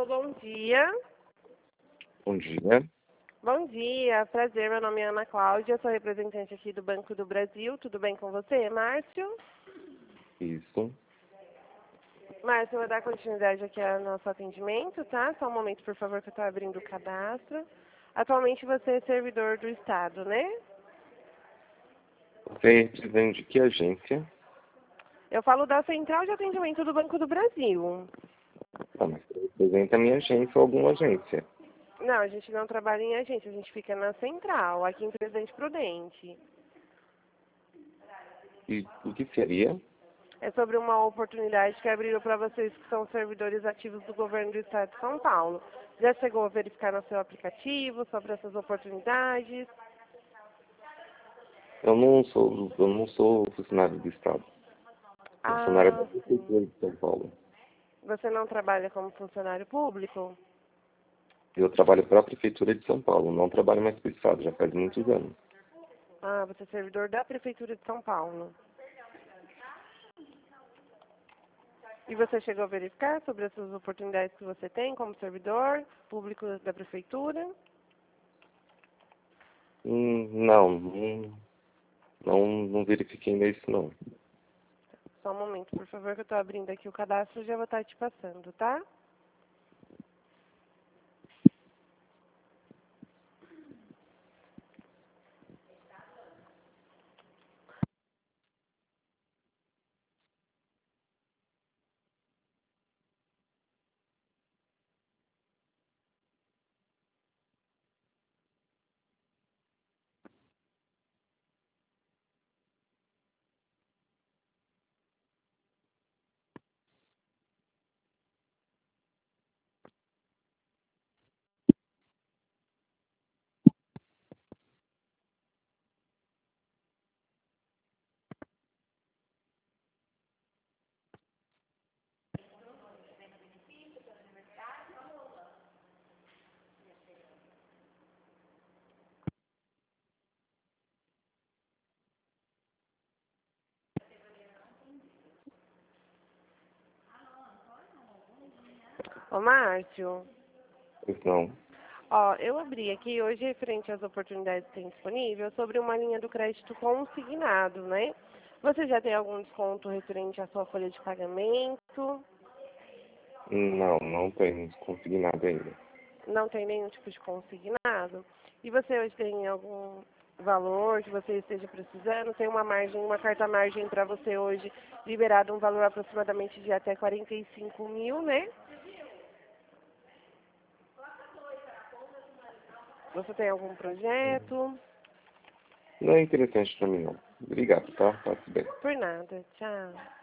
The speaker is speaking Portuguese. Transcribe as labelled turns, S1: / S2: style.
S1: Alô, bom dia.
S2: Bom dia.
S1: Bom dia, prazer, meu nome é Ana Cláudia, sou representante aqui do Banco do Brasil. Tudo bem com você, Márcio?
S2: Isso.
S1: Márcio, eu vou dar continuidade aqui ao nosso atendimento, tá? Só um momento, por favor, que eu estou abrindo o cadastro. Atualmente você é servidor do Estado, né?
S2: Você é representante de que agência?
S1: Eu falo da Central de Atendimento do Banco do Brasil.
S2: Tá, mas você representa a minha agência ou alguma agência.
S1: Não, a gente não trabalha em agência, a gente fica na Central, aqui em Presidente Prudente.
S2: E o que seria?
S1: É sobre uma oportunidade que abriram para vocês que são servidores ativos do governo do Estado de São Paulo. Já chegou a verificar no seu aplicativo sobre essas oportunidades?
S2: Eu não sou funcionário do Estado. Eu sou funcionário da
S1: Ah, sim.
S2: Prefeitura de São Paulo.
S1: Você não trabalha como funcionário público?
S2: Eu trabalho para a Prefeitura de São Paulo, não trabalho mais para o Estado, já faz muitos anos.
S1: Ah, você é servidor da Prefeitura de São Paulo. E você chegou a verificar sobre essas oportunidades que você tem como servidor público da Prefeitura?
S2: Não verifiquei ainda isso não.
S1: Só um momento, por favor, que eu estou abrindo aqui o cadastro e já vou estar te passando, tá? Ô, Márcio.
S2: Pois não.
S1: Ó, eu abri aqui hoje, referente às oportunidades que tem disponível, sobre uma linha do crédito consignado, né? Você já tem algum desconto referente à sua folha de pagamento?
S2: Não tenho conseguido nada ainda.
S1: Não tem nenhum tipo de consignado? E você hoje tem algum valor que você esteja precisando? Tem uma margem, uma carta margem para você hoje, liberado um valor aproximadamente de até 45 mil, né? Você tem algum projeto?
S2: Não é interessante para mim não. Obrigado, tá? Passe bem.
S1: Por nada. Tchau.